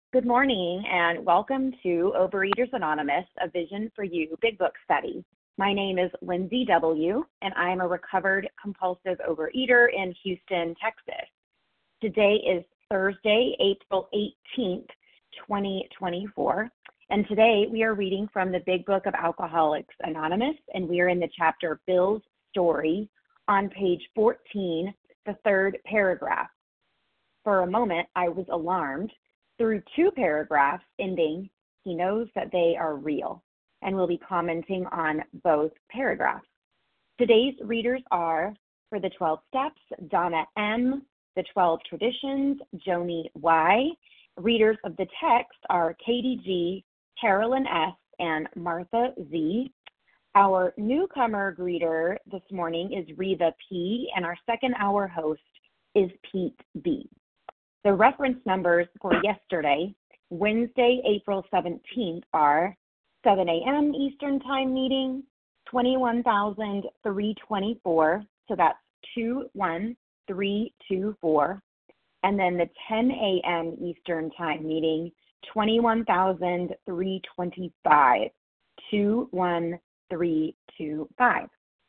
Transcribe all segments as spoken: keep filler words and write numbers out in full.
Good morning and welcome to Overeaters Anonymous, a Vision for You Big Book Study. My name is Lindsay W. and I am a recovered compulsive overeater in Houston, Texas. Today is Thursday, April eighteenth, twenty twenty-four, and today we are reading from the Big Book of Alcoholics Anonymous, and we are in the chapter Bill's Story on page fourteen, the third paragraph. For a moment, I was alarmed through two paragraphs ending, he knows that they are real, and we'll be commenting on both paragraphs. Today's readers are, for the twelve steps, Donna M., the twelve traditions, Joni Y. Readers of the text are Katie G., Carolyn S., and Martha Z. Our newcomer greeter this morning is Reva P., and our second hour host is Pete B. The reference numbers for yesterday, Wednesday, April seventeenth, are seven a.m. Eastern Time meeting, twenty-one thousand three hundred twenty-four, so that's two one three two four, and then the ten a.m. Eastern Time meeting, twenty-one thousand three hundred twenty-five, two one three two five.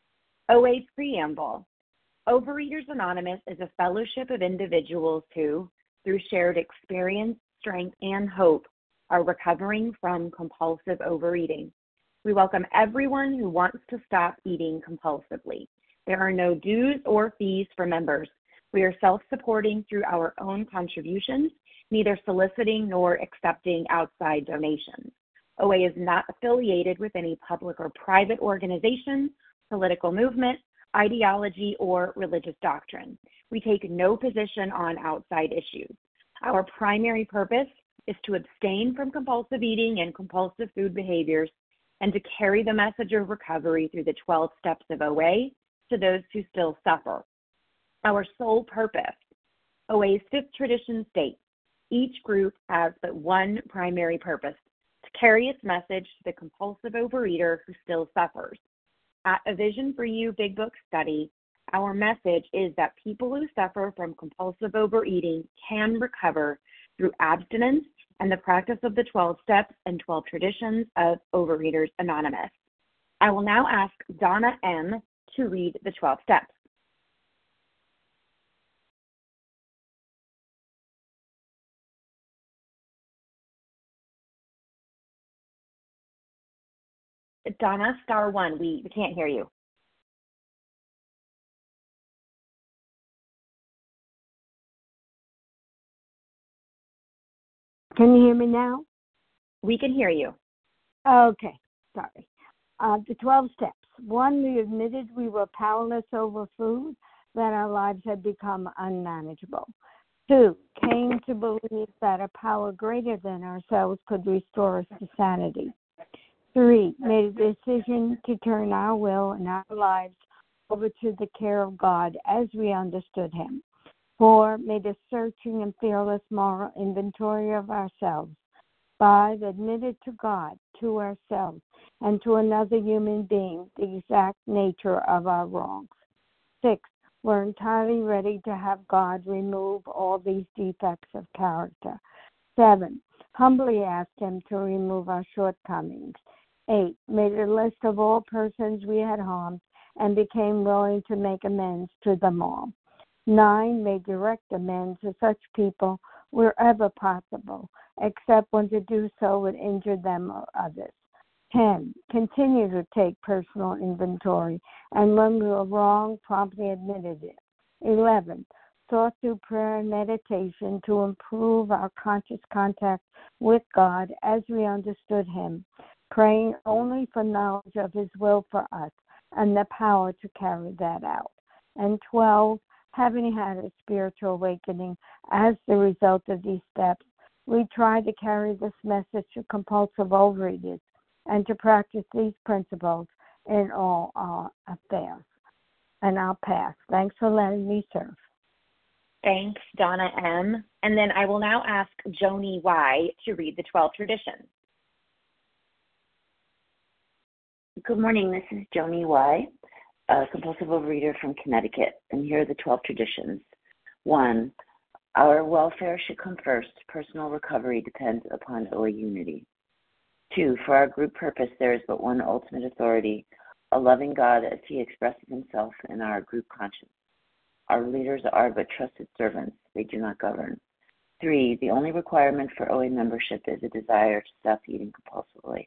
O A Preamble. Overeaters Anonymous is a fellowship of individuals who, through shared experience, strength, and hope, are recovering from compulsive overeating. We welcome everyone who wants to stop eating compulsively. There are no dues or fees for members. We are self-supporting through our own contributions, neither soliciting nor accepting outside donations. O A is not affiliated with any public or private organization, political movement, ideology, or religious doctrine. We take no position on outside issues. Our primary purpose is to abstain from compulsive eating and compulsive food behaviors and to carry the message of recovery through the twelve steps of O A to those who still suffer. Our sole purpose, O A's fifth tradition states, each group has but one primary purpose, to carry its message to the compulsive overeater who still suffers. At A Vision for You Big Book Study, our message is that people who suffer from compulsive overeating can recover through abstinence and the practice of the twelve steps and twelve traditions of Overeaters Anonymous. I will now ask Donna M. to read the twelve steps. Donna, star one, we, we can't hear you. Can you hear me now? We can hear you. Okay, sorry. Uh, the twelve steps. One, we admitted we were powerless over food, that our lives had become unmanageable. Two, came to believe that a power greater than ourselves could restore us to sanity. Three, made a decision to turn our will and our lives over to the care of God as we understood Him. Four, made a searching and fearless moral inventory of ourselves. Five, admitted to God, to ourselves, and to another human being the exact nature of our wrongs. Six, we're entirely ready to have God remove all these defects of character. Seven, humbly asked Him to remove our shortcomings. Eight, made a list of all persons we had harmed and became willing to make amends to them all. Nine, made direct amends to such people wherever possible, except when to do so would injure them or others. Ten, continue to take personal inventory, and when we were wrong, promptly admitted it. Eleven, sought through prayer and meditation to improve our conscious contact with God as we understood Him, praying only for knowledge of His will for us and the power to carry that out. And twelve, having had a spiritual awakening as the result of these steps, we try to carry this message to compulsive overeaters and to practice these principles in all our affairs. And I'll pass. Thanks for letting me serve. Thanks, Donna M. And then I will now ask Joni Y. to read the twelve traditions. Good morning. This is Joni Y., a compulsive overeater from Connecticut, and here are the twelve traditions. One, Our welfare should come first. Personal recovery depends upon O A unity. Two, for our group purpose, there is but one ultimate authority, a loving God as he expresses himself in our group conscience. Our leaders are but trusted servants. They do not govern. Three, the only requirement for O A membership is a desire to stop eating compulsively.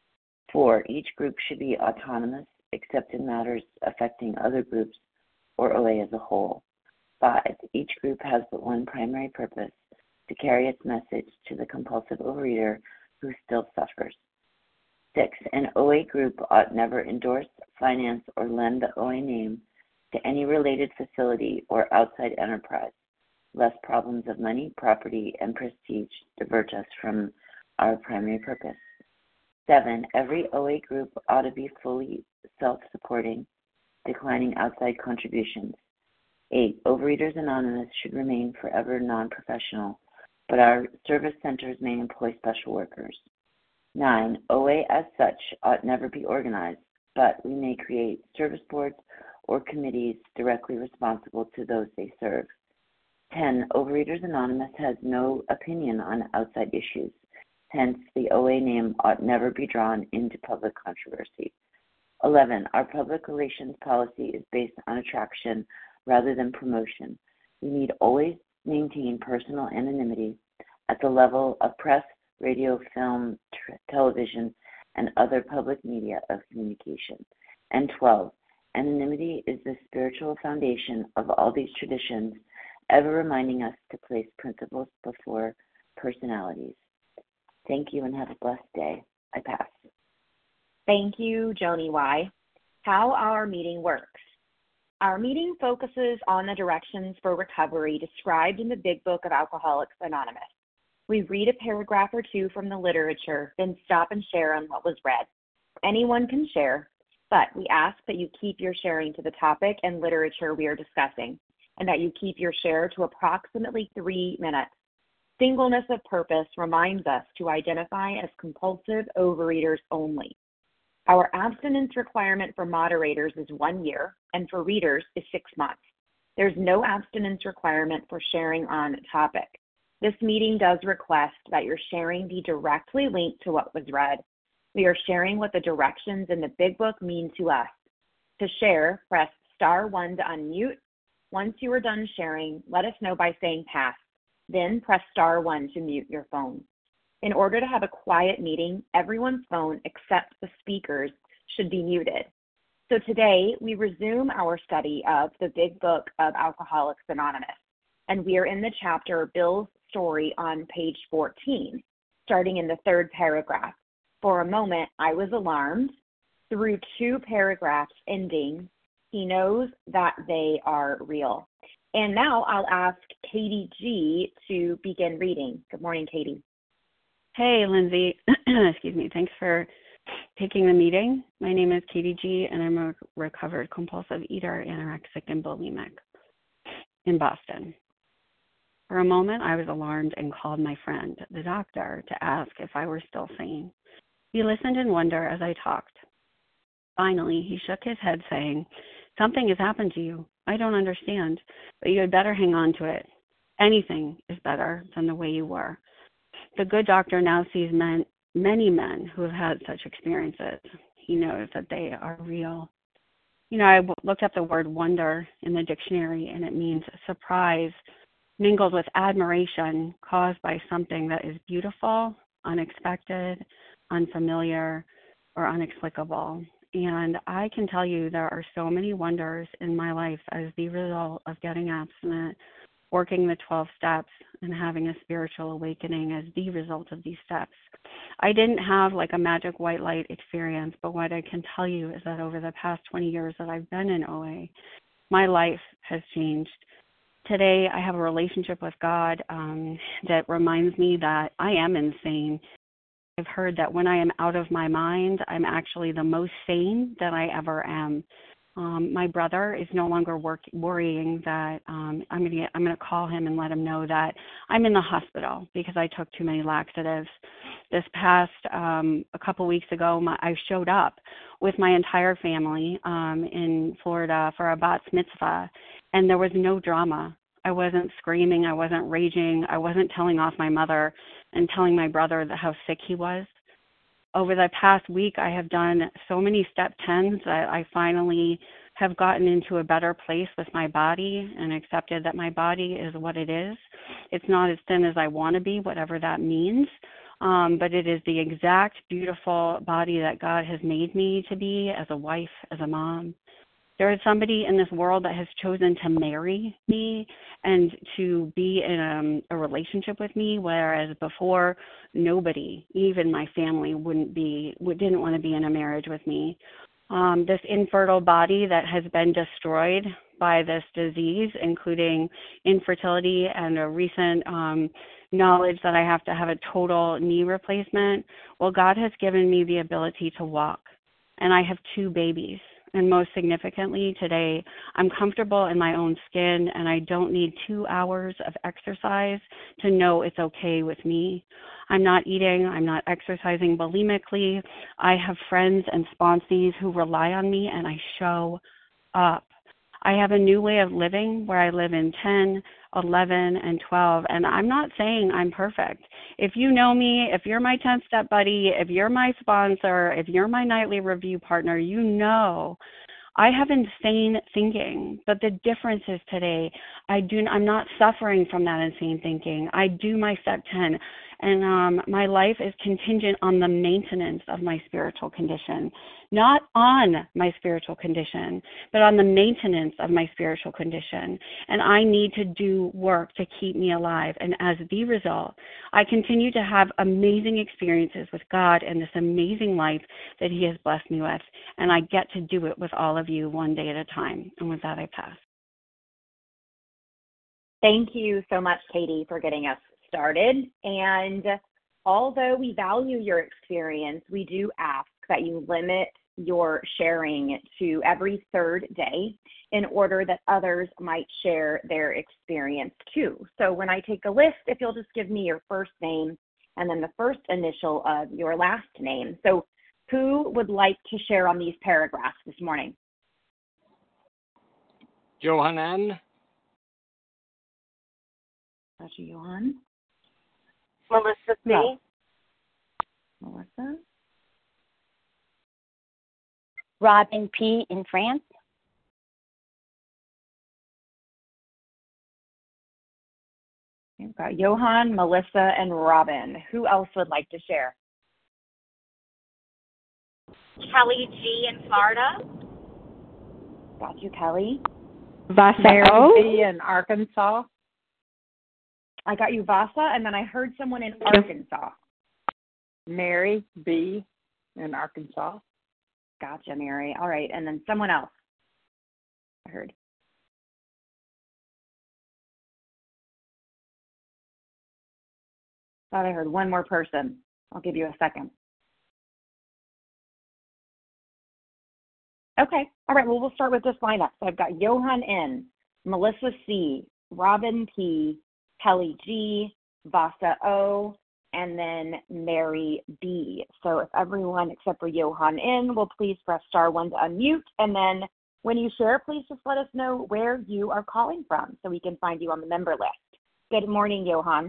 Four, each group should be autonomous, except in matters affecting other groups or O A as a whole. Five, each group has but one primary purpose, to carry its message to the compulsive overeater who still suffers. Six, an O A group ought never endorse, finance, or lend the O A name to any related facility or outside enterprise, lest problems of money, property, and prestige divert us from our primary purpose. Seven, every O A group ought to be fully self-supporting, declining outside contributions. Eight, Overeaters Anonymous should remain forever non-professional, but our service centers may employ special workers. Nine, O A as such ought never be organized, but we may create service boards or committees directly responsible to those they serve. Ten, Overeaters Anonymous has no opinion on outside issues. Hence, the O A name ought never be drawn into public controversy. Eleven, our public relations policy is based on attraction rather than promotion. We need always maintain personal anonymity at the level of press, radio, film, t- television, and other public media of communication. And twelve, anonymity is the spiritual foundation of all these traditions, ever reminding us to place principles before personalities. Thank you and have a blessed day. I pass. Thank you, Joni Y. How our meeting works. Our meeting focuses on the directions for recovery described in the Big Book of Alcoholics Anonymous. We read a paragraph or two from the literature, then stop and share on what was read. Anyone can share, but we ask that you keep your sharing to the topic and literature we are discussing, and that you keep your share to approximately three minutes. Singleness of purpose reminds us to identify as compulsive overeaters only. Our abstinence requirement for moderators is one year, and for readers is six months. There's no abstinence requirement for sharing on topic. This meeting does request that your sharing be directly linked to what was read. We are sharing what the directions in the Big Book mean to us. To share, press star one to unmute. Once you are done sharing, let us know by saying pass. Then press star one to mute your phone. In order to have a quiet meeting, everyone's phone except the speakers should be muted. So today, we resume our study of the Big Book of Alcoholics Anonymous, and we are in the chapter Bill's Story on page fourteen, starting in the third paragraph. For a moment, I was alarmed. Through two paragraphs ending, he knows that they are real. And now I'll ask Katie G. to begin reading. Good morning, Katie. Hey, Lindsay. Excuse me. Thanks for taking the meeting. My name is Katie G., and I'm a recovered compulsive eater, anorexic, and bulimic in Boston. For a moment, I was alarmed and called my friend, the doctor, to ask if I were still sane. He listened in wonder as I talked. Finally, he shook his head, saying, "Something has happened to you. I don't understand, but you had better hang on to it. Anything is better than the way you were." The good doctor now sees men, many men who have had such experiences. He knows that they are real. You know, I looked up the word wonder in the dictionary, and it means surprise mingled with admiration caused by something that is beautiful, unexpected, unfamiliar, or inexplicable. And I can tell you there are so many wonders in my life as the result of getting abstinent, working the twelve steps, and having a spiritual awakening as the result of these steps. I didn't have like a magic white light experience, but what I can tell you is that over the past twenty years that I've been in O A, my life has changed. Today, I have a relationship with God um, that reminds me that I am insane. I've heard that when I am out of my mind, I'm actually the most sane that I ever am. Um, my brother is no longer work, worrying that um, I'm going to I'm going to call him and let him know that I'm in the hospital because I took too many laxatives. This past um, a couple weeks ago, my, I showed up with my entire family um, in Florida for a bat mitzvah, and there was no drama. I wasn't screaming. I wasn't raging. I wasn't telling off my mother and telling my brother that how sick he was. Over the past week, I have done so many step tens that I finally have gotten into a better place with my body and accepted that my body is what it is. It's not as thin as I want to be, whatever that means, um, but it is the exact beautiful body that God has made me to be as a wife, as a mom. There is somebody in this world that has chosen to marry me and to be in a, a relationship with me, whereas before, nobody, even my family, wouldn't be, didn't want to be in a marriage with me. Um, this infertile body that has been destroyed by this disease, including infertility and a recent um, knowledge that I have to have a total knee replacement, well, God has given me the ability to walk, and I have two babies. And most significantly, today, I'm comfortable in my own skin, and I don't need two hours of exercise to know it's okay with me. I'm not eating. I'm not exercising bulimically. I have friends and sponsees who rely on me, and I show up. I have a new way of living where I live in ten, eleven, and twelve, and I'm not saying I'm perfect. If you know me, if you're my tenth step buddy, if you're my sponsor, if you're my nightly review partner, you know I have insane thinking, but the difference is today I do, I'm not suffering from that insane thinking. I do my step ten, and um, my life is contingent on the maintenance of my spiritual condition, not on my spiritual condition, but on the maintenance of my spiritual condition. And I need to do work to keep me alive. And as the result, I continue to have amazing experiences with God and this amazing life that He has blessed me with. And I get to do it with all of you one day at a time. And with that, I pass. Thank you so much, Katie, for getting us started. And although we value your experience, we do ask that you limit your sharing to every third day in order that others might share their experience too. So when I take a list, if you'll just give me your first name and then the first initial of your last name. So who would like to share on these paragraphs this morning? Johan N. Gotcha, Johan. Melissa C. No. Melissa. Robin P. in France. We've got Johan, Melissa, and Robin. Who else would like to share? Kelly G. in Florida. Got you, Kelly. Vasaro B. in Arkansas. I got you, Vasa, and then I heard someone in Arkansas. Mary B. in Arkansas. Gotcha, Mary. All right, and then someone else. I heard. Thought I heard one more person. I'll give you a second. Okay. All right. Well, we'll start with this lineup. So I've got Johan N, Melissa C, Robin P, Kelly G, Vasa O, and then Mary B. So if everyone except for Johan N will please press star one to unmute. And then when you share, please just let us know where you are calling from so we can find you on the member list. Good morning, Johan.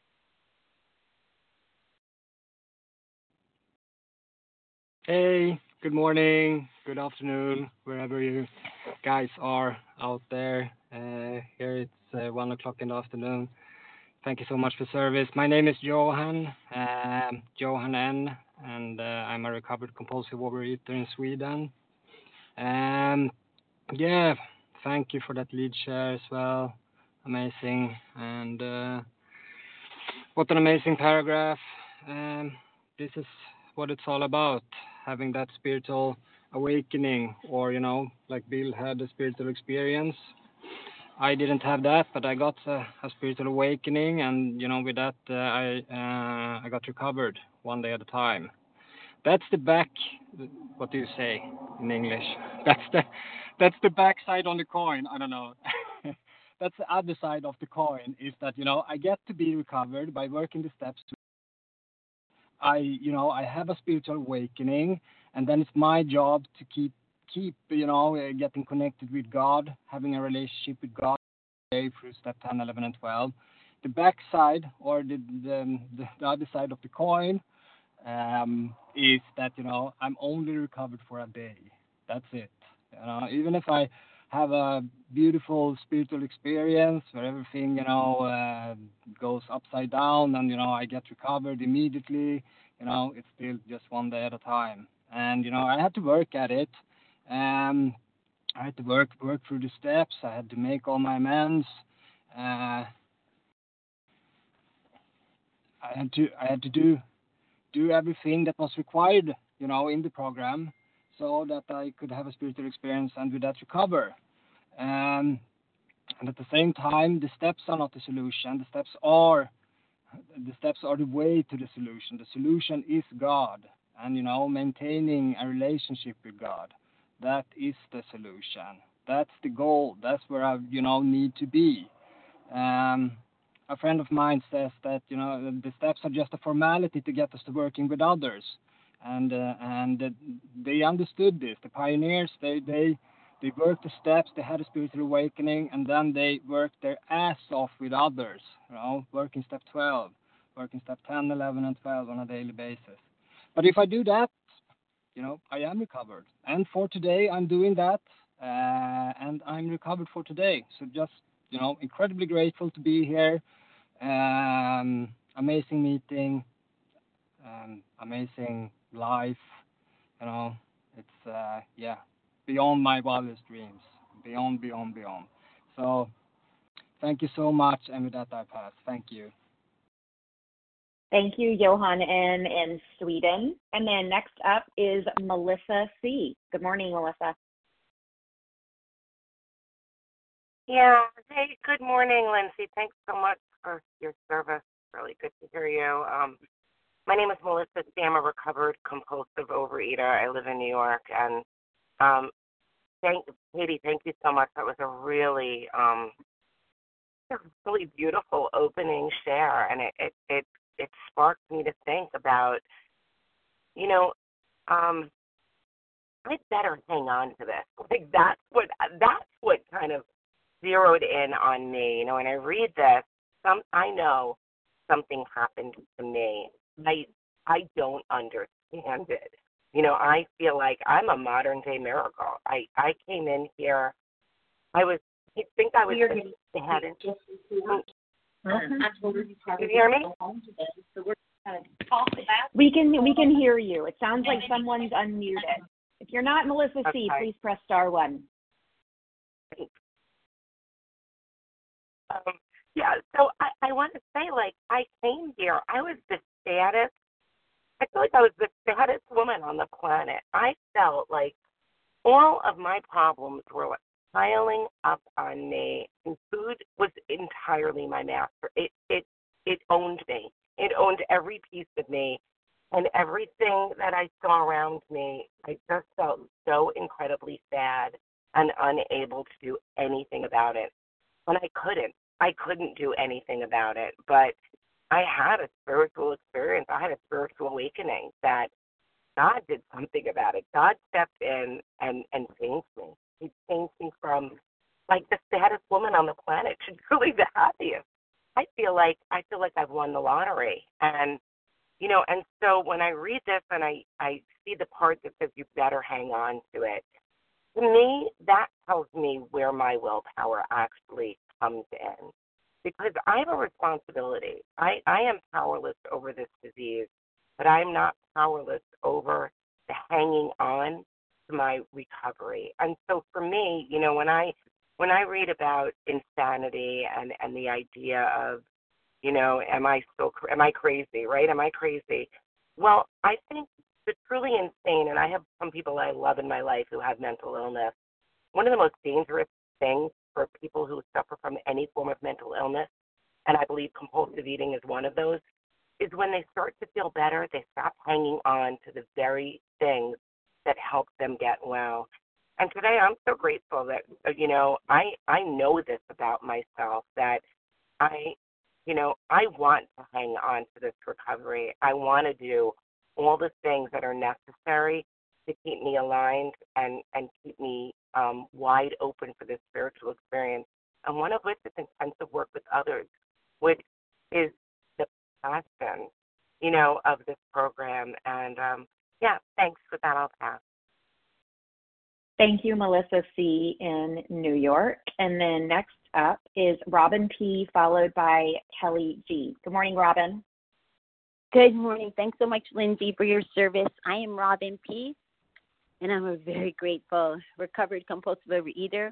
Hey, good morning, good afternoon, wherever you guys are out there. Uh, here it's uh, one o'clock in the afternoon. Thank you so much for service. My name is Johan, um, Johan N, and uh, I'm a recovered compulsive overeater in Sweden. Um, yeah, thank you for that lead share as well. Amazing, and uh, what an amazing paragraph. Um, this is what it's all about, having that spiritual awakening, or, you know, like Bill had a spiritual experience. I didn't have that, but I got a, a spiritual awakening, and, you know, with that, uh, I uh, I got recovered one day at a time. That's the back, what do you say in English? That's the, that's the back side on the coin, I don't know. That's the other side of the coin, is that, you know, I get to be recovered by working the steps. I, you know, I have a spiritual awakening, and then it's my job to keep, keep, you know, uh, getting connected with God, having a relationship with God, day through step ten, eleven, and twelve. The back side, or the, the, the, the other side of the coin, um, is that, you know, I'm only recovered for a day. That's it. You know, even if I have a beautiful spiritual experience where everything, you know, uh, goes upside down and, you know, I get recovered immediately, you know, it's still just one day at a time. And, you know, I had to work at it. Um, I had to work work through the steps. I had to make all my amends. Uh, I had to I had to do do everything that was required, you know, in the program, so that I could have a spiritual experience and with that recover. Um, and at the same time, the steps are not the solution. The steps are the steps are the way to the solution. The solution is God, and, you know, maintaining a relationship with God. That is the solution. That's the goal. That's where I, you know, need to be. Um, a friend of mine says that, you know, the steps are just a formality to get us to working with others, and uh, and uh, they understood this. The pioneers, they they they worked the steps. They had a spiritual awakening, and then they worked their ass off with others. You know, working step twelve, working step ten, eleven, and twelve on a daily basis. But if I do that, you know, I am recovered. And for today, I'm doing that, uh, and I'm recovered for today. So just, you know, incredibly grateful to be here. Um, amazing meeting, um, amazing life. You know, it's uh, yeah, beyond my wildest dreams, beyond, beyond, beyond. So thank you so much, and with that I pass. Thank you. Thank you, Johan in, in Sweden. And then next up is Melissa C. Good morning, Melissa. Yeah. Hey, good morning, Lindsay. Thanks so much for your service. Really good to hear you. Um, my name is Melissa C. I'm a recovered compulsive overeater. I live in New York. And um, thank Katie, thank you so much. That was a really, um, a really beautiful opening share, and it, it, it it sparked me to think about, you know, um, I better hang on to this. Like that's what that's what kind of zeroed in on me. You know, when I read this, some I know something happened to me. I I don't understand it. You know, I feel like I'm a modern day miracle. I I came in here. I was. I think I was the saddest. Can you hear me? We can we can hear you. It sounds like someone's unmuted. If you're not Melissa C, Okay. please press star one. Um, yeah, so I, I want to say, like, I came here. I was the saddest. I feel like I was the saddest woman on the planet. I felt like all of my problems were like piling up on me, and food was entirely my master. It it it owned me. It owned every piece of me, and everything that I saw around me. I just felt so incredibly sad and unable to do anything about it. And I couldn't. I couldn't do anything about it. But I had a spiritual experience. I had a spiritual awakening that God did something about it. God stepped in and, and changed me. He changed me from like the saddest woman on the planet to truly the happiest. I feel like I feel like I've won the lottery. And you know, and so when I read this and I, I see the part that says you better hang on to it, to me, that tells me where my willpower actually comes in. Because I have a responsibility. I, I am powerless over this disease, but I'm not powerless over the hanging on to my recovery. And so for me, you know, when I when I read about insanity and, and the idea of, you know, am I still am I crazy, right? Am I crazy? Well, I think the truly insane, and I have some people I love in my life who have mental illness. One of the most dangerous things for people who suffer from any form of mental illness, and I believe compulsive eating is one of those, is when they start to feel better, they stop hanging on to the very things that help them get well. And today I'm so grateful that, you know, I, I know this about myself, that I, you know, I want to hang on to this recovery. I want to do all the things that are necessary to keep me aligned and, and keep me um, wide open for this spiritual experience. and one of which is intensive work with others, which is the passion, you know, of this program. And, um, yeah, thanks. With that, I'll pass. Thank you, Melissa C. in New York. And then next up is Robin P., followed by Kelly G. Good morning, Robin. Good morning. Thanks so much, Lindsay, for your service. I am Robin P., and I'm a very grateful recovered compulsive overeater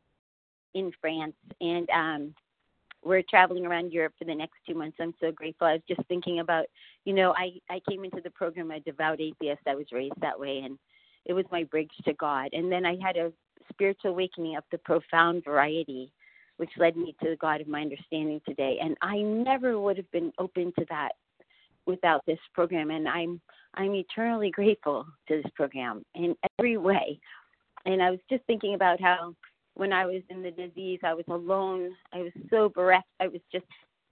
in France. And um, we're traveling around Europe for the next two months. I'm so grateful. I was just thinking about, you know, I, I came into the program a devout atheist. I was raised that way, and it was my bridge to God. And then I had a spiritual awakening of the profound variety, which led me to the God of my understanding today. And I never would have been open to that without this program. And I'm I'm eternally grateful to this program in every way. And I was just thinking about how when I was in the disease, I was alone. I was so bereft. I was just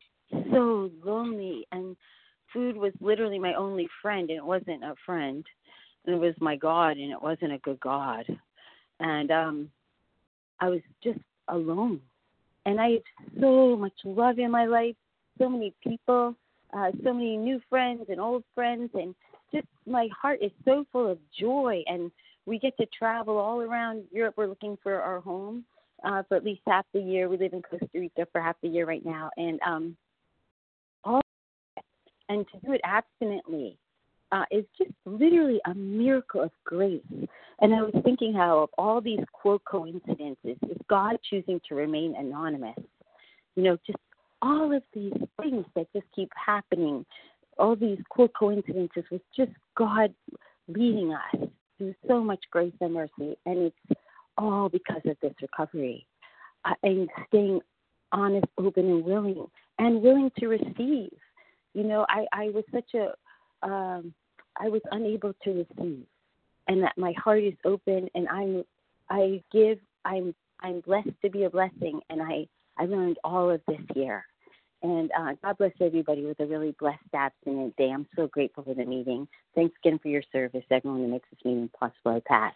so lonely. And food was literally my only friend, and it wasn't a friend. It was my God, and it wasn't a good God. And um, I was just alone. And I have so much love in my life, so many people, uh, so many new friends and old friends, and just my heart is so full of joy. And we get to travel all around Europe. We're looking for our home uh, for at least half the year. We live in Costa Rica for half the year right now. And um, all and to do it abstinently, Uh, is just literally a miracle of grace. And I was thinking how of all these quote coincidences, is God choosing to remain anonymous. You know, just all of these things that just keep happening, all these quote coincidences with just God leading us through so much grace and mercy. And it's all because of this recovery uh, and staying honest, open, and willing, and willing to receive. You know, I, I was such a, um, I was unable to receive, and that my heart is open, and I'm, I give, I'm, I'm blessed to be a blessing, and I, I learned all of this here. And uh, God bless everybody with a really blessed abstinent day. I'm so grateful for the meeting. Thanks again for your service, everyone who makes this meeting possible. I pass.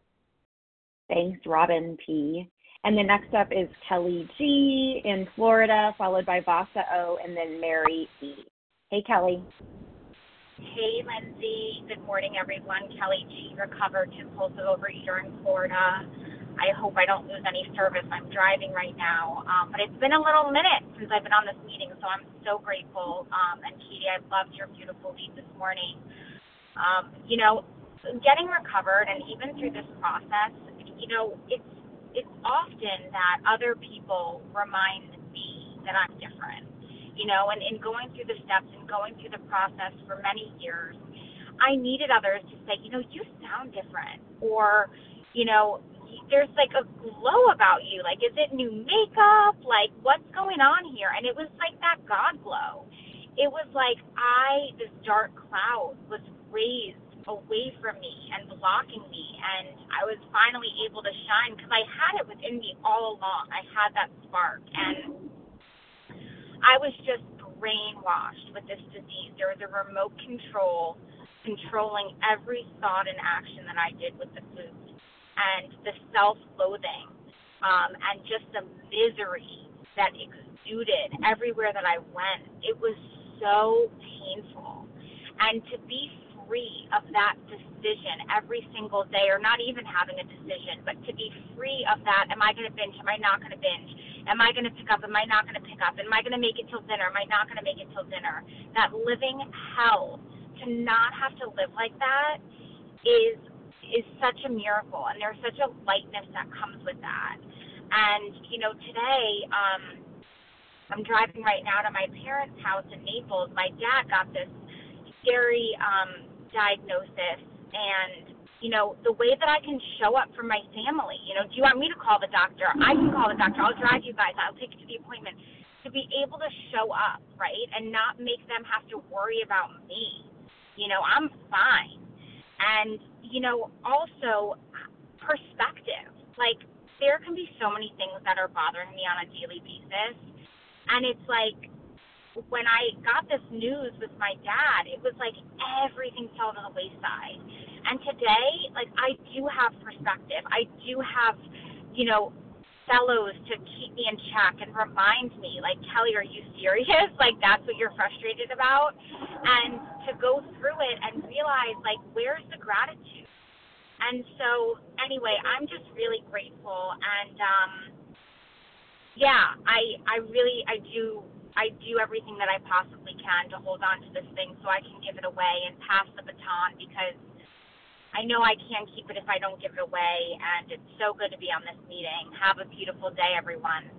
Thanks, Robin P. And then next up is Kelly G. in Florida, followed by Vasa O. and then Mary E. Hey, Kelly. Hey, Lindsay. Good morning, everyone. Kelly G., recovered compulsive overeater in Florida. I hope I don't lose any service. I'm driving right now. Um, but it's been a little minute since I've been on this meeting, so I'm so grateful. Um, and, Katie, I loved your beautiful lead this morning. Um, you know, getting recovered and even through this process, you know, it's, it's often that other people remind me that I'm different. You know, and in going through the steps and going through the process for many years, I needed others to say, you know, you sound different. Or, you know, there's like a glow about you. Like, is it new makeup? Like, what's going on here? And it was like that God glow. It was like I, this dark cloud was raised away from me and blocking me. And I was finally able to shine because I had it within me all along. I had that spark. And I was just brainwashed with this disease. There was a remote control controlling every thought and action that I did with the food, and the self-loathing, um, and just the misery that exuded everywhere that I went. It was so painful. And to be free of that decision every single day, or not even having a decision, but to be free of that, am I going to binge, am I not going to binge? Am I going to pick up? Am I not going to pick up? Am I going to make it till dinner? Am I not going to make it till dinner? That living hell, to not have to live like that is is such a miracle, and there's such a lightness that comes with that. And, you know, today um, I'm driving right now to my parents' house in Naples. My dad got this scary um, diagnosis, and you know, the way that I can show up for my family. You know, do you want me to call the doctor? I can call the doctor. I'll drive you guys. I'll take you to the appointment. To be able to show up, right, and not make them have to worry about me. You know, I'm fine. And, you know, also perspective. Like, there can be so many things that are bothering me on a daily basis. And it's like, when I got this news with my dad, it was like everything fell to the wayside. And today, like, I do have perspective. I do have, you know, fellows to keep me in check and remind me, like, Kelly, are you serious? Like, that's what you're frustrated about? And to go through it and realize, like, where's the gratitude? And so, anyway, I'm just really grateful. And, um, yeah, I I really, I do, I do everything that I possibly can to hold on to this thing so I can give it away and pass the baton, because I know I can't keep it if I don't give it away, and it's so good to be on this meeting. Have a beautiful day, everyone.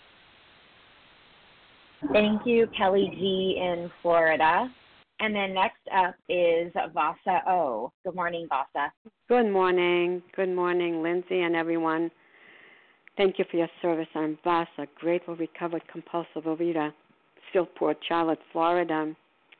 Thank you, Kelly G. in Florida. And then next up is Vasa O. Good morning, Vasa. Good morning. Good morning, Lindsay and everyone. Thank you for your service. I'm Vasa, grateful, recovered, compulsive overeater, Silport, Charlotte, Florida.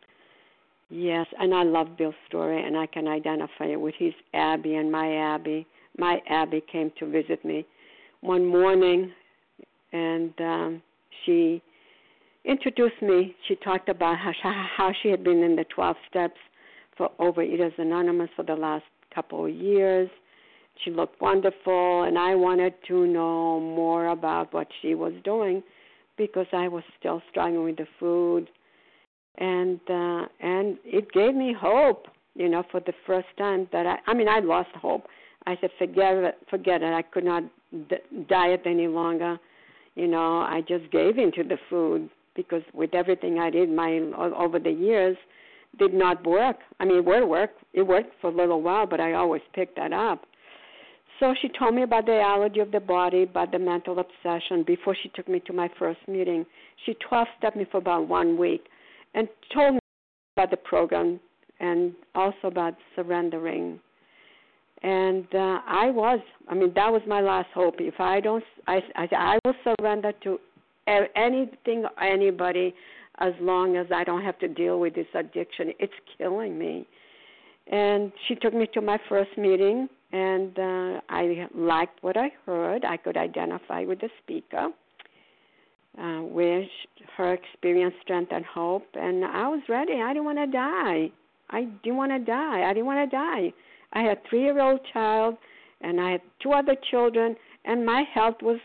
Yes, and I love Bill's story, and I can identify it with his Abby and my Abby. My Abby came to visit me one morning, and um, she introduced me. She talked about how, how she had been in the twelve steps for Overeaters Anonymous for the last couple of years. She looked wonderful, and I wanted to know more about what she was doing because I was still struggling with the food. And uh, and it gave me hope, you know, for the first time that I, I mean, I lost hope. I said, forget it, forget it. I could not d- diet any longer. You know, I just gave into the food because with everything I did my over the years, did not work. I mean, it would work. It worked for a little while, but I always picked that up. So she told me about the allergy of the body, about the mental obsession. Before she took me to my first meeting, she twelve-stepped me for about one week and told me about the program and also about surrendering. And uh, I was, I mean, that was my last hope. If I don't, I, I, I will surrender to anything or anybody as long as I don't have to deal with this addiction. It's killing me. And she took me to my first meeting, and uh, I liked what I heard. I could identify with the speaker, uh, with her experience, strength, and hope. And I was ready. I didn't want to die. I didn't want to die. I didn't want to die. I had a three-year-old child, and I had two other children, and my health was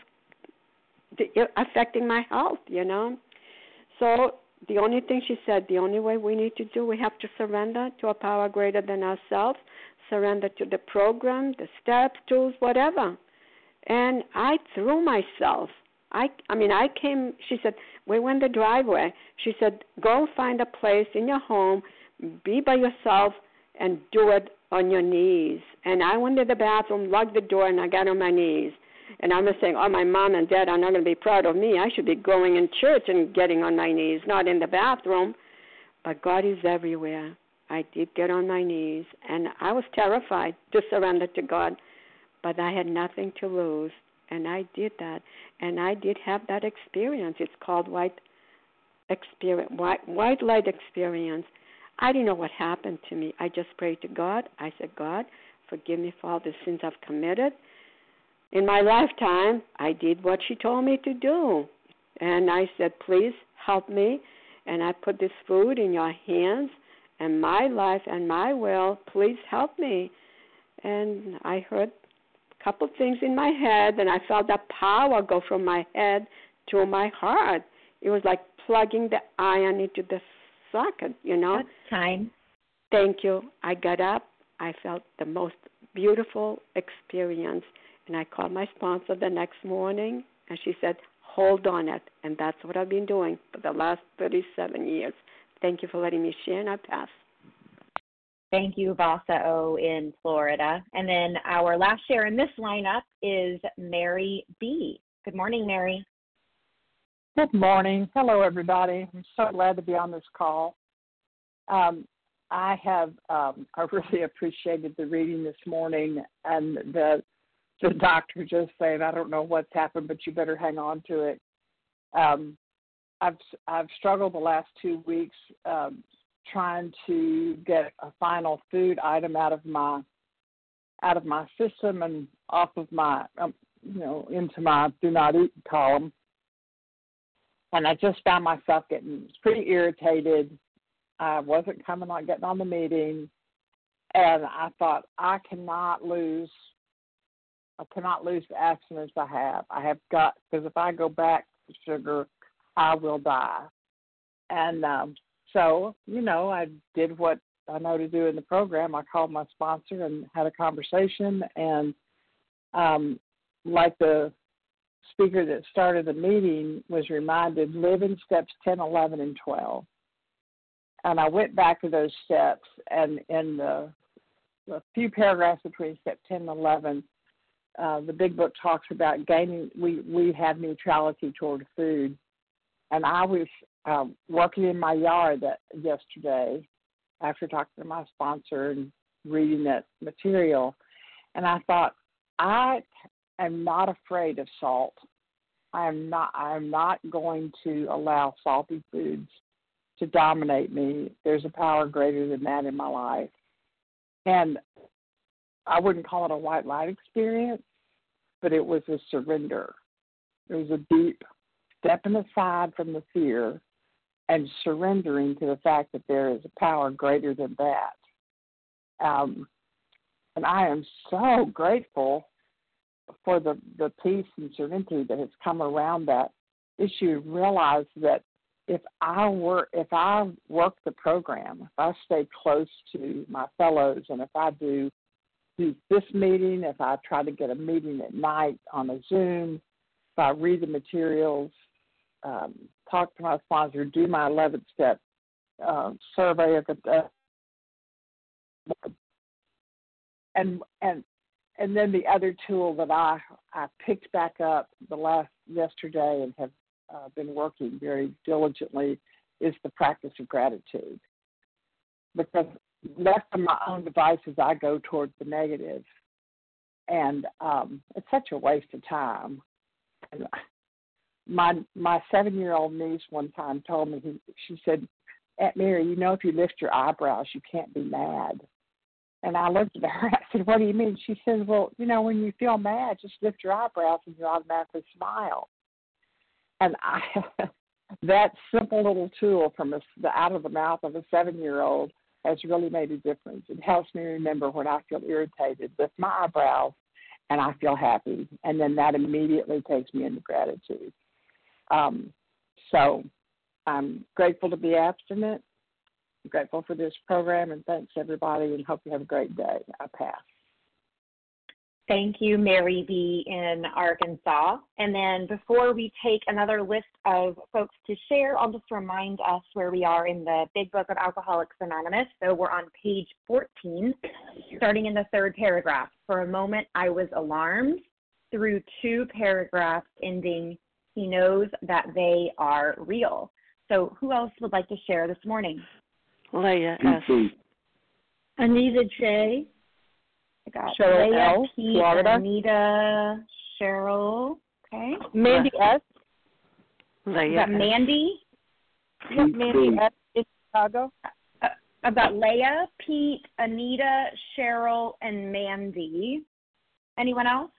affecting my health, you know. So the only thing she said, the only way we need to do, we have to surrender to a power greater than ourselves, surrender to the program, the steps, tools, whatever. And I threw myself. I, I mean, I came, she said, we went the driveway. She said, go find a place in your home, be by yourself, and do it on your knees. And I went to the bathroom, locked the door, and I got on my knees. And I'm just saying, oh, my mom and dad are not going to be proud of me. I should be going in church and getting on my knees, not in the bathroom. But God is everywhere. I did get on my knees, and I was terrified to surrender to God, but I had nothing to lose, and I did that. And I did have that experience. It's called white experience, white, white light experience. I didn't know what happened to me. I just prayed to God. I said, God, forgive me for all the sins I've committed. In my lifetime, I did what she told me to do. And I said, please help me. And I put this food in your hands and my life and my will. Please help me. And I heard a couple things in my head, and I felt that power go from my head to my heart. It was like plugging the iron into the socket, you know. That's time. Thank you. I got up. I felt the most beautiful experience. And I called my sponsor the next morning, and she said, hold on it. And that's what I've been doing for the last thirty-seven years. Thank you for letting me share, and I pass. Thank you, Vasa O. in Florida. And then our last share in this lineup is Mary B. Good morning, Mary. Good morning. Hello, everybody. I'm so glad to be on this call. Um, I have, um, I really appreciated the reading this morning and the the doctor just saying, I don't know what's happened, but you better hang on to it. Um, I've I've struggled the last two weeks um, trying to get a final food item out of my out of my system and off of my um, you know into my do not eat column, and I just found myself getting pretty irritated. I wasn't coming on getting on the meeting, and I thought I cannot lose I cannot lose the abstinence I have. I have got, because if I go back to sugar, I will die. And um, so, you know, I did what I know to do in the program. I called my sponsor and had a conversation. And um, like the speaker that started the meeting was reminded, live in steps ten, eleven, and twelve. And I went back to those steps, and in the, the few paragraphs between step ten and eleven, uh, the big book talks about gaining, we, we have neutrality toward food. And I was uh, working in my yard that yesterday after talking to my sponsor and reading that material, and I thought, I am not afraid of salt. I am not. I am not going to allow salty foods to dominate me. There's a power greater than that in my life. And I wouldn't call it a white light experience, but it was a surrender. It was a deep stepping aside from the fear and surrendering to the fact that there is a power greater than that. Um, and I am so grateful for the, the peace and serenity that has come around that issue. Realize that if I work, if I work the program, if I stay close to my fellows, and if I do, do this meeting, if I try to get a meeting at night on a Zoom, if I read the materials, um, talk to my sponsor, do my eleventh step uh, survey of the, uh, and and and then the other tool that I I picked back up the last yesterday and have Uh, been working very diligently is the practice of gratitude. Because left to my own devices, I go towards the negative. And um, it's such a waste of time. And my my seven-year-old niece one time told me, she said, Aunt Mary, you know, if you lift your eyebrows, you can't be mad. And I looked at her and I said, what do you mean? She said, well, you know, when you feel mad, just lift your eyebrows and you automatically smile. And I, that simple little tool from a, the out of the mouth of a seven-year-old has really made a difference. It helps me remember when I feel irritated, lift my eyebrows, and I feel happy. And then that immediately takes me into gratitude. Um, so I'm grateful to be abstinent. I'm grateful for this program, and thanks, everybody, and hope you have a great day. I pass. Thank you, Mary B. in Arkansas. And then before we take another list of folks to share, I'll just remind us where we are in the Big Book of Alcoholics Anonymous. So we're on page fourteen, starting in the third paragraph. For a moment, I was alarmed, through two paragraphs ending, he knows that they are real. So who else would like to share this morning? Leah S. Anita J. I got Cheryl Leah L. P. Florida. Anita, Cheryl, okay. Mandy S. Leah. Got Mandy. Yep, Mandy S. in Chicago. Uh, I've got Leah, Pete, Anita, Cheryl, and Mandy. Anyone else?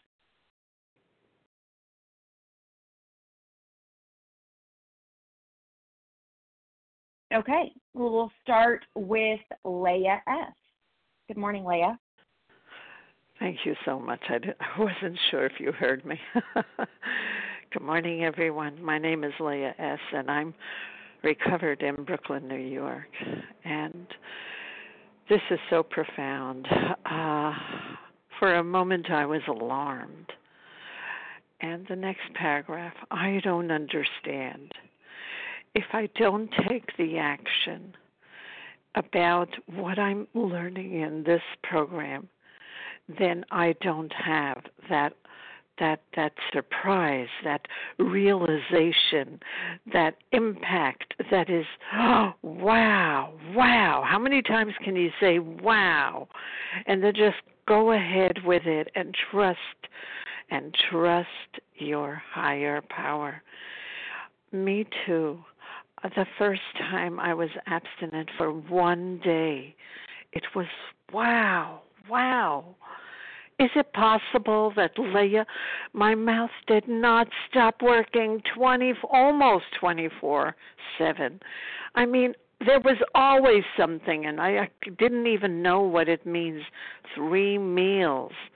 Okay, well, we'll start with Leah S. Good morning, Leah. Thank you so much. I, did, I wasn't sure if you heard me. Good morning, everyone. My name is Leah S., and I'm recovered in Brooklyn, New York. And this is so profound. Uh, for a moment, I was alarmed. And the next paragraph, I don't understand. If I don't take the action about what I'm learning in this program, then I don't have that that that surprise, that realization, that impact that is, oh, wow, wow. How many times can you say wow? And then just go ahead with it and trust and trust your higher power. Me too. The first time I was abstinent for one day, it was wow, wow. Is it possible that, Leah, my mouth did not stop working twenty, almost twenty-four seven? I mean, there was always something, and I, I didn't even know what it means, three meals.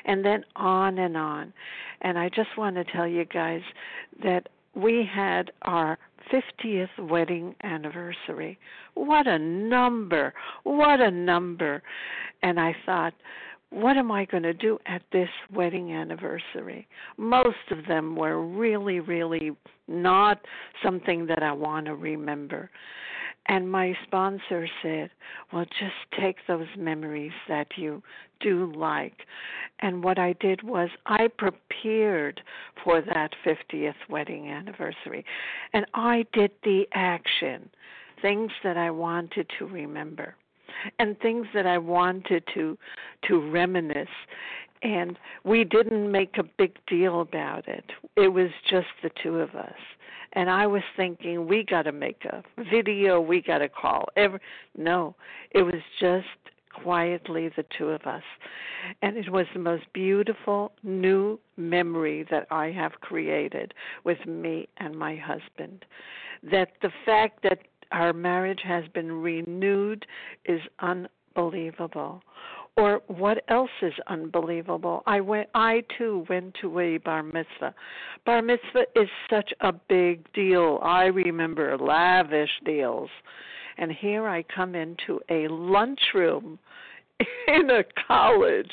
and then on and on. And I just want to tell you guys that we had our fiftieth wedding anniversary. What a number! What a number! And I thought, what am I going to do at this wedding anniversary? Most of them were really, really not something that I want to remember. And my sponsor said, well, just take those memories that you do like. And what I did was I prepared for that fiftieth wedding anniversary. And I did the action, things that I wanted to remember and things that I wanted to to reminisce. And we didn't make a big deal about it. It was just the two of us. And I was thinking, we got to make a video, we got to call. Every, no, it was just quietly the two of us. And it was the most beautiful new memory that I have created with me and my husband. That the fact that our marriage has been renewed is unbelievable. Or what else is unbelievable? I went. I too went to a bar mitzvah. Bar mitzvah is such a big deal. I remember lavish deals, and here I come into a lunchroom in a college,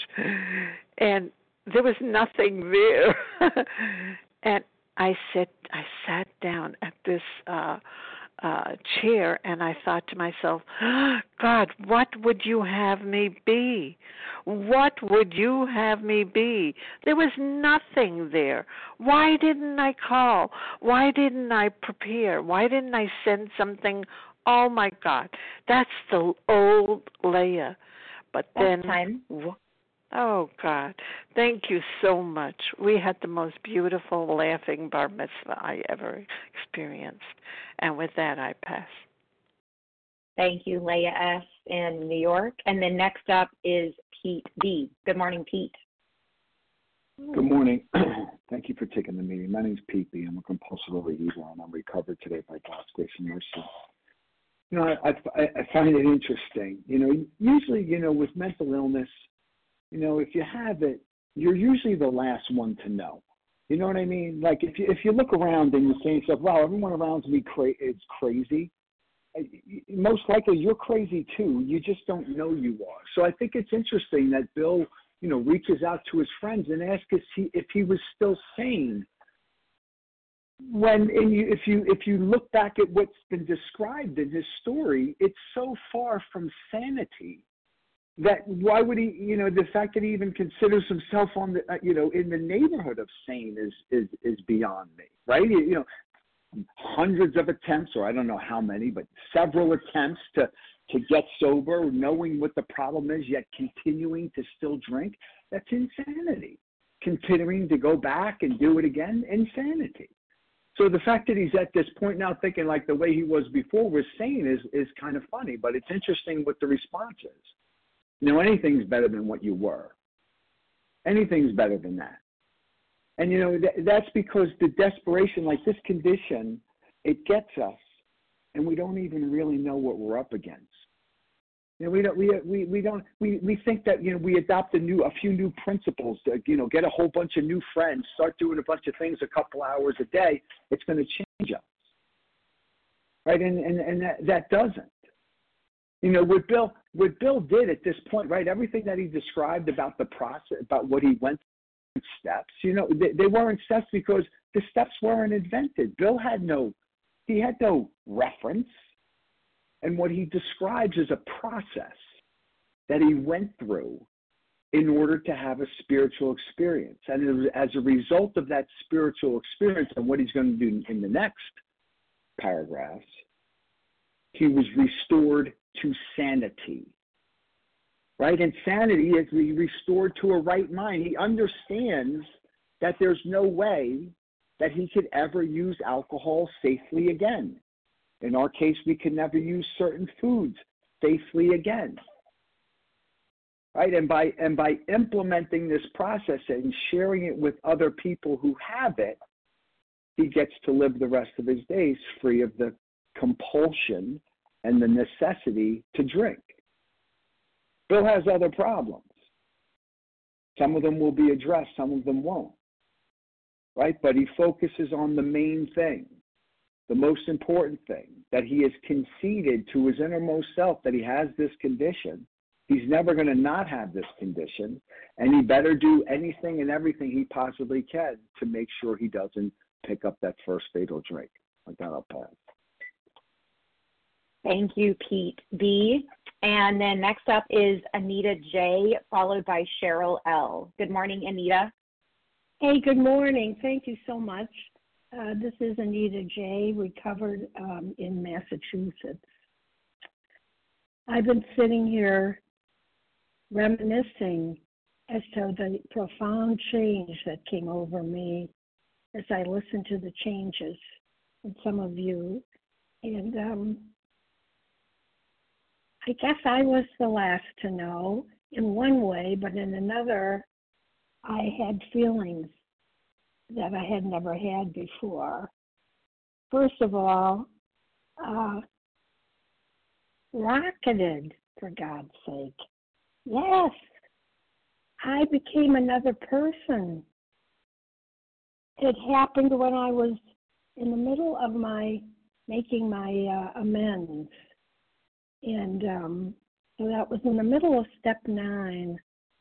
and there was nothing there. And I sat. I sat down at this Uh, Uh, chair, and I thought to myself, oh, God, what would you have me be? What would you have me be? There was nothing there. Why didn't I call? Why didn't I prepare? Why didn't I send something? Oh, my God, that's the old Leah. But then, time. Oh, God, thank you so much. We had the most beautiful, laughing bar mitzvah I ever experienced. And with that, I pass. Thank you, Leah S. in New York. And then next up is Pete B. Good morning, Pete. Good morning. Thank you for taking the meeting. My name is Pete B. I'm a compulsive overeater, and I'm recovered today by God's grace and mercy. You know, I, I, I find it interesting. You know, usually, you know, with mental illness, you know, if you have it, you're usually the last one to know. You know what I mean? Like if you if you look around and you say to yourself, "Wow, everyone around me cra- is crazy," most likely you're crazy too. You just don't know you are. So I think it's interesting that Bill, you know, reaches out to his friends and asks if he if he was still sane. When and you, if you if you look back at what's been described in his story, it's so far from sanity. That why would he, you know, the fact that he even considers himself on the, uh, you know, in the neighborhood of sane is is is beyond me, right? You, you know, hundreds of attempts, or I don't know how many, but several attempts to to get sober, knowing what the problem is, yet continuing to still drink. That's insanity. Continuing to go back and do it again, insanity. So the fact that he's at this point now thinking like the way he was before was sane is is kind of funny, but it's interesting what the response is. You know, anything's better than what you were. Anything's better than that. And, you know, th- that's because the desperation, like this condition, it gets us, and we don't even really know what we're up against. You know, we don't, we, we, we don't, we, we think that, you know, we adopt a new, a few new principles, to, you know, get a whole bunch of new friends, start doing a bunch of things a couple hours a day. It's going to change us. Right. And, and, and that, that doesn't. You know, what Bill, what Bill did at this point, right, everything that he described about the process, about what he went through, steps, you know, they, they weren't steps because the steps weren't invented. Bill had no, he had no reference. And what he describes is a process that he went through in order to have a spiritual experience. And as a result of that spiritual experience and what he's going to do in the next paragraphs, he was restored to sanity, right? And sanity is restored to a right mind. He understands that there's no way that he could ever use alcohol safely again. In our case, we can never use certain foods safely again, right? And by and by implementing this process and sharing it with other people who have it, he gets to live the rest of his days free of the compulsion and the necessity to drink. Bill has other problems. Some of them will be addressed, some of them won't, right? But he focuses on the main thing, the most important thing, that he has conceded to his innermost self that he has this condition. He's never going to not have this condition, and he better do anything and everything he possibly can to make sure he doesn't pick up that first fatal drink. Like that, I'll pass. Thank you, Pete B. And then next up is Anita J, followed by Cheryl L. Good morning, Anita. Hey, good morning. Thank you so much. Uh, this is Anita J, recovered um, in Massachusetts. I've been sitting here reminiscing as to the profound change that came over me as I listened to the changes in some of you. And um, I guess I was the last to know in one way, but in another, I had feelings that I had never had before. First of all, uh, rocketed, for God's sake. Yes, I became another person. It happened when I was in the middle of my making my uh, amends. And um, so that was in the middle of step nine.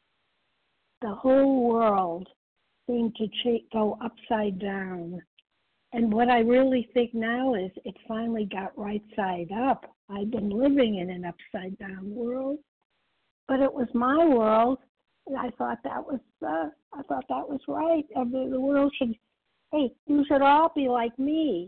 The whole world seemed to ch- go upside down. And what I really think now is it finally got right side up. I've been living in an upside down world, but it was my world, and I thought that was uh, I thought that was right. The, the world should, hey, you should all be like me.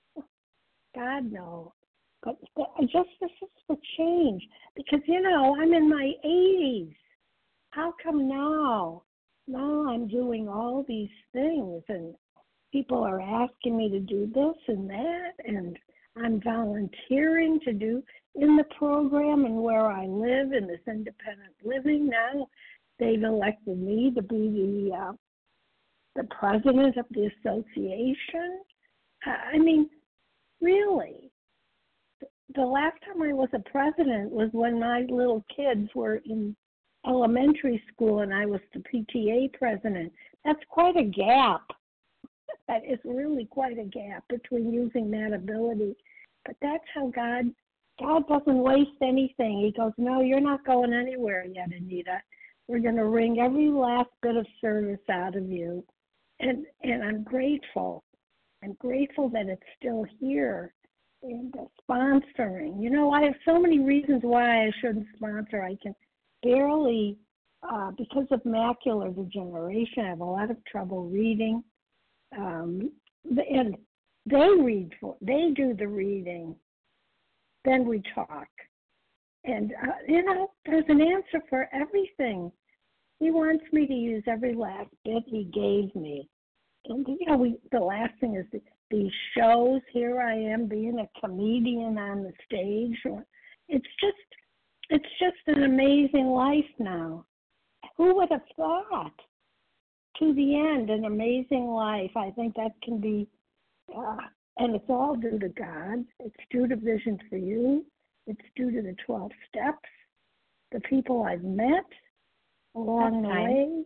God no. But just this is the change, because, you know, I'm in my eighties. How come now? Now I'm doing all these things, and people are asking me to do this and that, and I'm volunteering to do in the program and where I live in this independent living. Now they've elected me to be the uh, the president of the association. I mean, really. The last time I was a president was when my little kids were in elementary school and I was the P T A president. That's quite a gap. That is really quite a gap between using that ability. But that's how God, God doesn't waste anything. He goes, no, you're not going anywhere yet, Anita. We're going to wring every last bit of service out of you. And and I'm grateful. I'm grateful that it's still here. And uh, sponsoring. You know, I have so many reasons why I shouldn't sponsor. I can barely, uh, because of macular degeneration, I have a lot of trouble reading. Um, and they read for, they do the reading. Then we talk. And, uh, you know, there's an answer for everything. He wants me to use every last bit he gave me. And, you know, we, the last thing is the, these shows. Here I am being a comedian on the stage. It's just, it's just an amazing life now. Who would have thought? To the end, an amazing life. I think that can be, uh, and it's all due to God. It's due to Vision for You. It's due to the twelve steps, the people I've met along the way.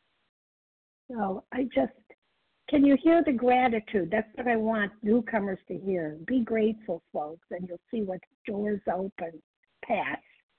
So I just, can you hear the gratitude? That's what I want newcomers to hear. Be grateful, folks, and you'll see what doors open. Pass.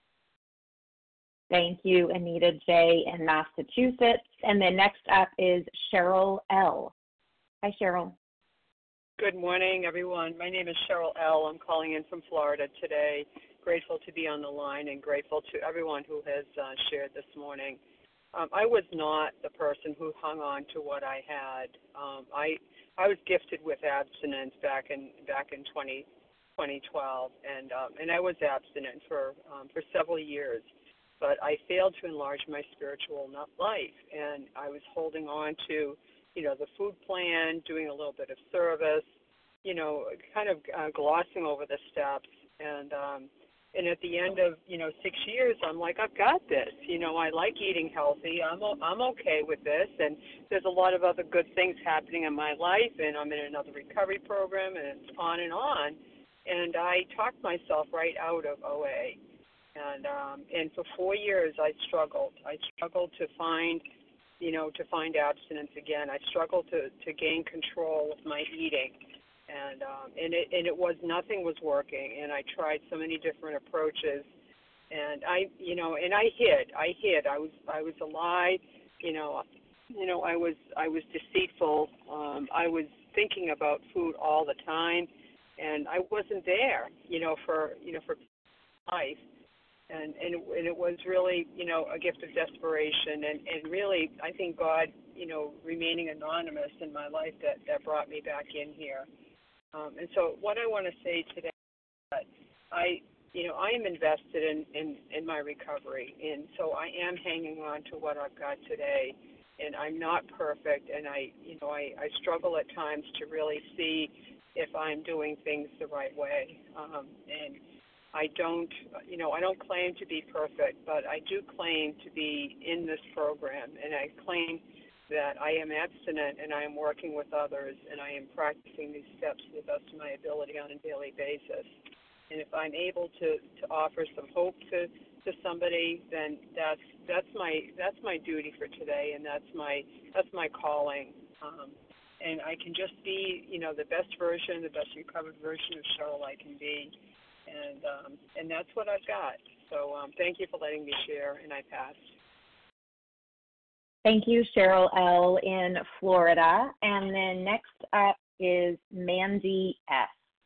Thank you, Anita J. in Massachusetts. And then next up is Cheryl L. Hi, Cheryl. Good morning, everyone. My name is Cheryl L. I'm calling in from Florida today. Grateful to be on the line and grateful to everyone who has uh, shared this morning. Um, I was not the person who hung on to what I had. Um, I I was gifted with abstinence back in back in twenty twelve, and um, and I was abstinent for um, for several years. But I failed to enlarge my spiritual life, and I was holding on to, you know, the food plan, doing a little bit of service, you know, kind of uh, glossing over the steps, and um, and at the end of, you know, six years, I'm like, I've got this. You know, I like eating healthy. I'm I'm okay with this, and there's a lot of other good things happening in my life, and I'm in another recovery program, and it's on and on. And I talked myself right out of O A. And um, and for four years I struggled. I struggled to find you know, to find abstinence again. I struggled to, to gain control of my eating. And um, and it and it was nothing was working, and I tried so many different approaches, and I you know and I hid I hid I was I was a lie, you know, you know I was I was deceitful. Um, I was thinking about food all the time, and I wasn't there, you know, for you know for life, and and it, and it was really you know a gift of desperation, and and really I think God you know remaining anonymous in my life that that brought me back in here. Um, and so what I want to say today is that I, you know, I am invested in, in, in my recovery. And so I am hanging on to what I've got today. And I'm not perfect. And I, you know, I, I struggle at times to really see if I'm doing things the right way. Um, and I don't, you know, I don't claim to be perfect, but I do claim to be in this program. And I claim that I am abstinent and I am working with others and I am practicing these steps to the best of my ability on a daily basis. And if I'm able to, to offer some hope to, to somebody, then that's that's my that's my duty for today, and that's my that's my calling. Um, and I can just be, you know, the best version, the best recovered version of Cheryl I can be, and um, and that's what I've got. So um, thank you for letting me share, and I pass. Thank you, Cheryl L. in Florida. And then next up is Mandy S.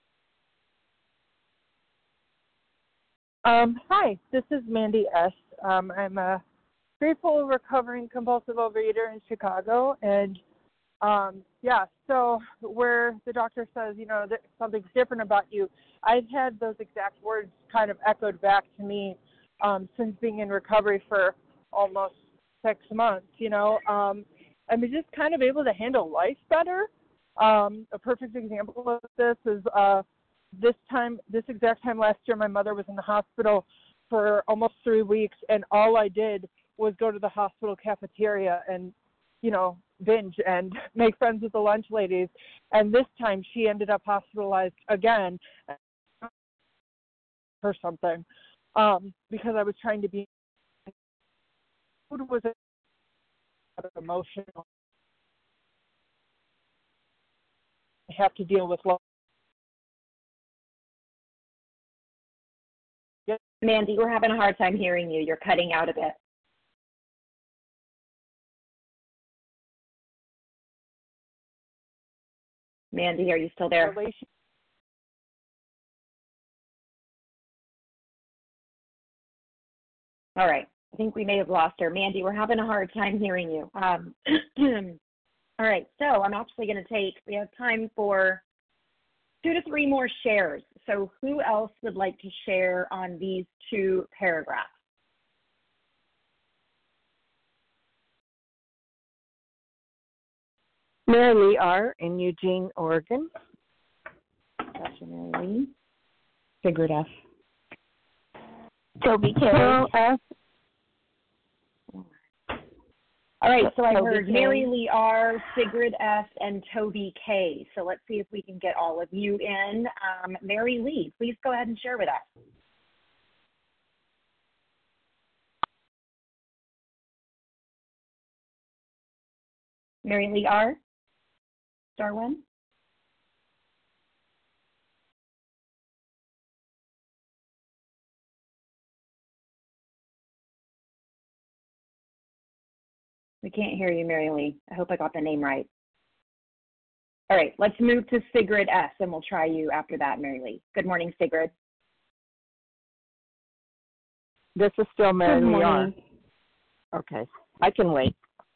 Um, hi, this is Mandy S. Um, I'm a grateful recovering compulsive overeater in Chicago. And um, yeah, so where the doctor says, you know, that something's different about you, I've had those exact words kind of echoed back to me um, since being in recovery for almost six months, you know. Um, I'm just kind of able to handle life better. Um, a perfect example of this is uh, this time, this exact time last year, my mother was in the hospital for almost three weeks, and all I did was go to the hospital cafeteria and, you know, binge and make friends with the lunch ladies. And this time she ended up hospitalized again for something um, because I was trying to be food was emotional. I have to deal with love. Yep. Mandy, we're having a hard time hearing you. You're cutting out a bit. Mandy, are you still there? Relation- All right. I think we may have lost her. Mandy, we're having a hard time hearing you. Um, all right. So I'm actually going to take, we have time for two to three more shares. So who else would like to share on these two paragraphs? Mary Lee R. in Eugene, Oregon. Gotcha, Mary Lee. Sigrid F. Toby K. F. All right, so I Toby heard K. Mary Lee R., Sigrid F., and Toby K. So let's see if we can get all of you in. Um, Mary Lee, please go ahead and share with us. Mary Lee R., star one. We can't hear you, Mary Lee. I hope I got the name right. All right, let's move to Sigrid S., and we'll try you after that, Mary Lee. Good morning, Sigrid. This is still Mary Good Lee R. morning. Okay, I can wait.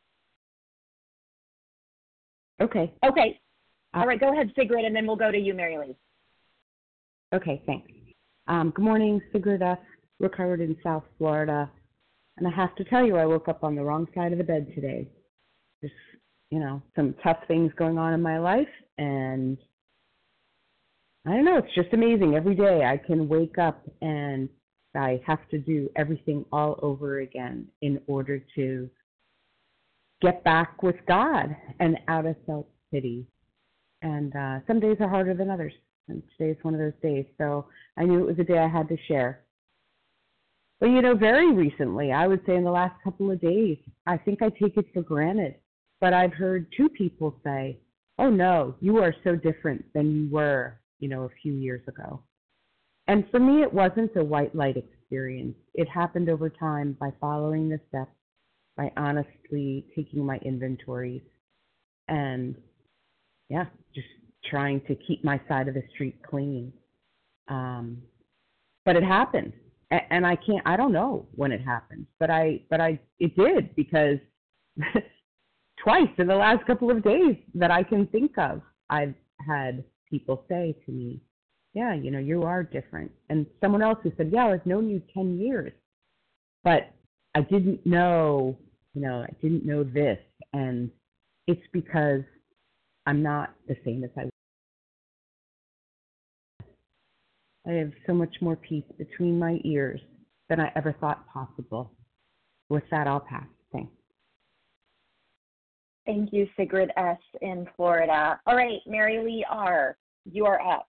Okay. Okay. Uh, All right, go ahead, Sigrid, and then we'll go to you, Mary Lee. Okay, thanks. Um, good morning, Sigrid F., recovered in South Florida. And I have to tell you, I woke up on the wrong side of the bed today. Just, you know, some tough things going on in my life. And I don't know, it's just amazing. Every day I can wake up and I have to do everything all over again in order to get back with God and out of self-pity. And uh, some days are harder than others. And today is one of those days. So I knew it was a day I had to share. Well, you know, very recently, I would say in the last couple of days, I think I take it for granted. But I've heard two people say, oh no, you are so different than you were, you know, a few years ago. And for me, it wasn't a white light experience. It happened over time by following the steps, by honestly taking my inventories and, yeah, just trying to keep my side of the street clean. Um, but it happened. And I can't, I don't know when it happened, but I, but I, it did because twice in the last couple of days that I can think of, I've had people say to me, yeah, you know, you are different. And someone else who said, yeah, I've known you ten years, but I didn't know, you know, I didn't know this. And it's because I'm not the same as I was. I have so much more peace between my ears than I ever thought possible. With that, I'll pass. Thanks. Thank you, Sigrid S. in Florida. All right, Mary Lee R., you are up.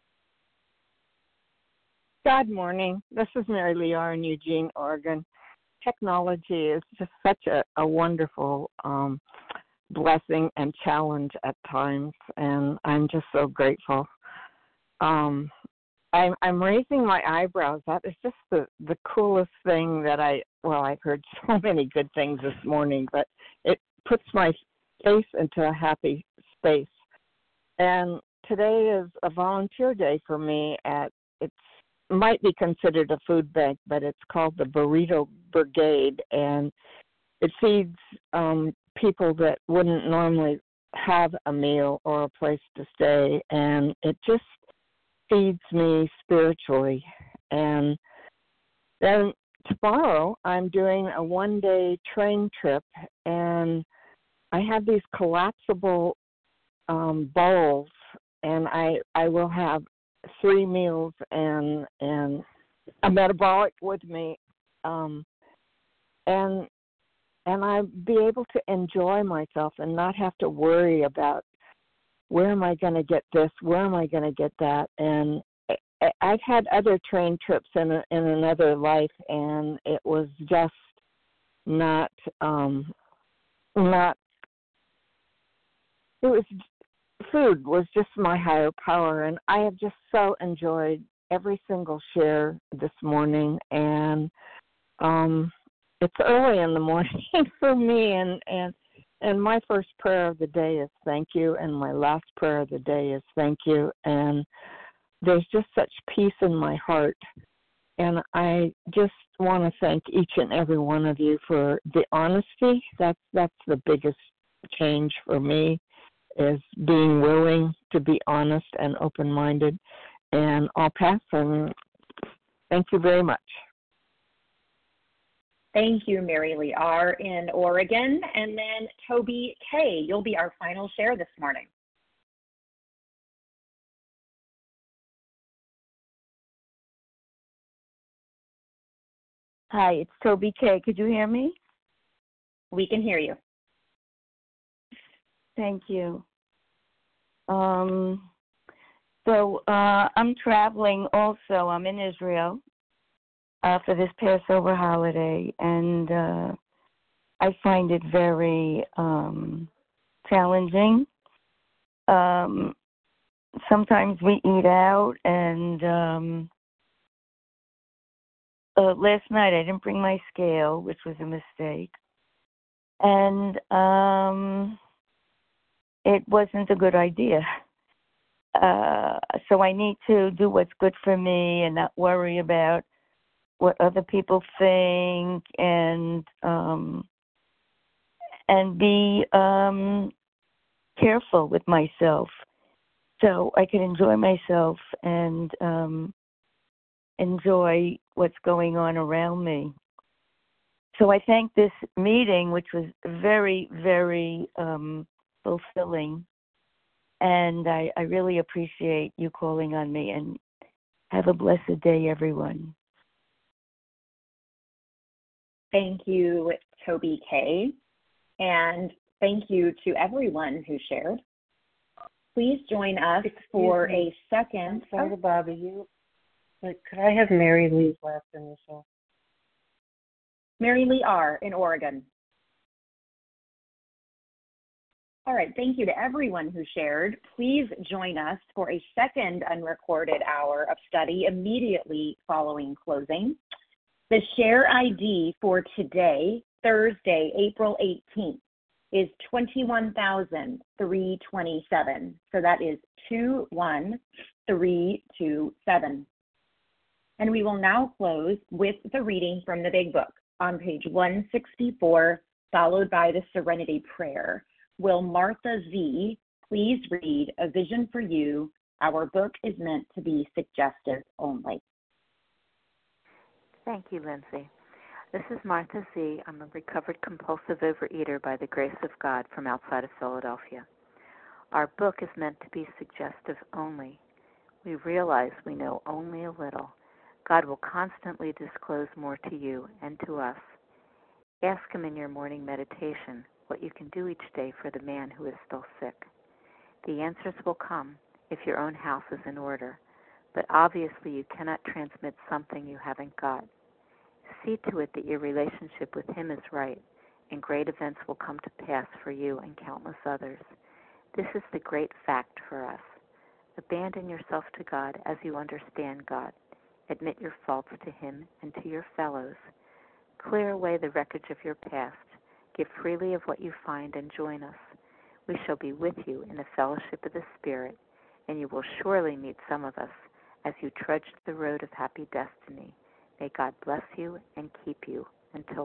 Good morning. This is Mary Lee R. in Eugene, Oregon. Technology is just such a, a wonderful um, blessing and challenge at times, and I'm just so grateful. Um, I'm, I'm raising my eyebrows. That is just the, the coolest thing that I, well, I've heard so many good things this morning, but it puts my face into a happy space. And today is a volunteer day for me at, it's might be considered a food bank, but it's called the Burrito Brigade, and it feeds um, people that wouldn't normally have a meal or a place to stay, and it just feeds me spiritually. And then tomorrow I'm doing a one-day train trip, and I have these collapsible um, bowls, and I I will have three meals and and a metabolic with me, um, and and I be able to enjoy myself and not have to worry about where am I going to get this, where am I going to get that. And I, I've had other train trips in a, in another life, and it was just not um, not. It was. Food was just my higher power, and I have just so enjoyed every single share this morning. And um, it's early in the morning for me, and, and and my first prayer of the day is thank you, and my last prayer of the day is thank you. And there's just such peace in my heart, and I just want to thank each and every one of you for the honesty. That's that's the biggest change for me, is being willing to be honest and open-minded. And I'll pass, and thank you very much. Thank you, Mary Lee R. in Oregon. And then Toby K., you'll be our final share this morning. Hi, it's Toby K. Could you hear me? We can hear you. Thank you. Um, so uh, I'm traveling also. I'm in Israel uh, for this Passover holiday, and uh, I find it very um, challenging. Um, sometimes we eat out, and um, uh, last night I didn't bring my scale, which was a mistake. And um, it wasn't a good idea. Uh, so I need to do what's good for me and not worry about what other people think, and um, and be um, careful with myself so I can enjoy myself and um, enjoy what's going on around me. So I thank this meeting, which was very, very um, fulfilling, and I, I really appreciate you calling on me, and have a blessed day, everyone. Thank you, Toby K. And thank you to everyone who shared. Please join us for a second. I'm sorry to bother you, but could I have Mary Lee's last initial? Mary Lee R. in Oregon. All right, thank you to everyone who shared. Please join us for a second unrecorded hour of study immediately following closing. The share I D for today, Thursday, April eighteenth, is twenty-one thousand three hundred twenty-seven. So that is two one three two seven. And we will now close with the reading from the Big Book on page one sixty-four, followed by the Serenity Prayer. Will Martha Z. please read A Vision for You? Our book is meant to be suggestive only. Thank you, Lindsay. This is Martha Z. I'm a recovered compulsive overeater by the grace of God from outside of Philadelphia. Our book is meant to be suggestive only. We realize we know only a little. God will constantly disclose more to you and to us. Ask Him in your morning meditation what you can do each day for the man who is still sick. The answers will come if your own house is in order, but obviously you cannot transmit something you haven't got. See to it that your relationship with Him is right, and great events will come to pass for you and countless others. This is the great fact for us. Abandon yourself to God as you understand God. Admit your faults to Him and to your fellows. Clear away the wreckage of your past. Give freely of what you find and join us. We shall be with you in the fellowship of the Spirit, and you will surely meet some of us as you trudge the road of happy destiny. May God bless you and keep you until